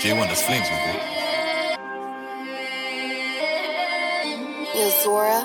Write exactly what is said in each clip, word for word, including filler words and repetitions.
J one, das Flames, my boy. Yo, Zora.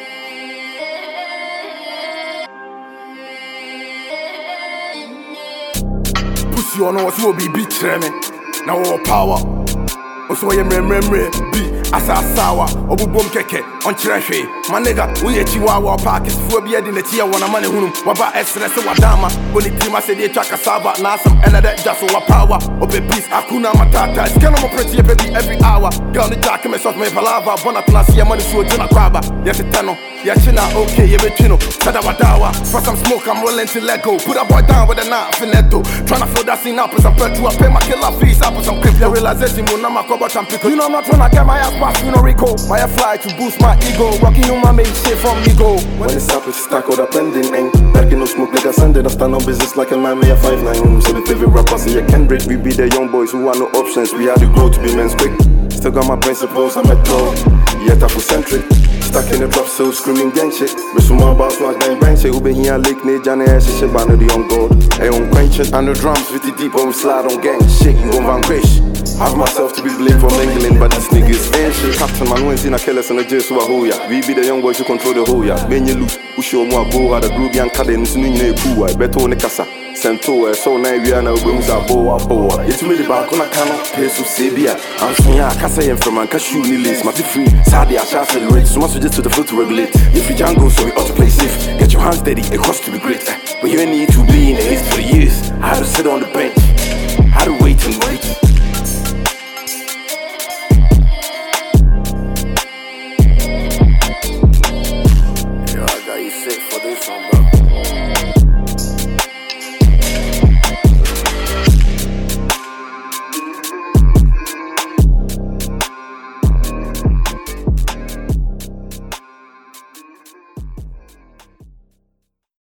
Pussy on us will be beat me. Now all power. Also, I am remember be as a sour. Obu bom keke on treasure. My nigga, we a chihuahua park is for beard in the tia one a money whom Waba Esres Wadama. When the team I said they chaka saba, now some another just over power. Obe peace, Akuna Matata. It's kind of a pretty baby every hour. Girl, the document of my palava. Bonatana see a money so Jina Craba. Yes, a tenno. Yachina, okay, you bet you know. Sadawadawa. For some smoke, I'm willing to let go. Put a boy down with a knife in netto. Tryna fill that scene up with some petrol. I pay my killer fees up with some crypto. Realization, when I'm a cover and pickle. You know, I'm not tryna get my ass past, you know, Rico. My fly to boost my ego. Rocking you, my mate, shit from ego. When it's up, it's stack or the pending ain't. Back in no smoke, like I send it. I stand on business like a man, me a five nine. So the favorite rappers, see a Kendrick. We be the young boys who want no options. We had to grow to be men's quick. Still got my principles, I'm a dog. Yet Afrocentric. Stuck in the drop, so screaming gang shit. With some more about swag, bang bang shit. Ube here, Lake, Nate, Johnny, ass shit, banner the young god. Hey, on quenching, and the drums with the deep when we slide on gang shit. You gon' vanquish. Have myself to be blamed for mingling, but these niggas ain't shit. Captain man, we ain't seen a killers in the jail, so I hold ya. We be the young boys who control the whole ya. Ben you loose, who show more go out the groovy and cadence, new name, poo, I bet on the casa. Sento, so now we are now going to boa boa. It's me the back on a cannot pay so Sabia. I'm saying, I can't say I'm from a cashew list. My free, Sadi, I shall celebrate. So much just to the floor to regulate. If you can't go, so we ought to play safe. Get your hands steady, it costs to be great. But you need to be in the haste for years. I had to sit on the bench.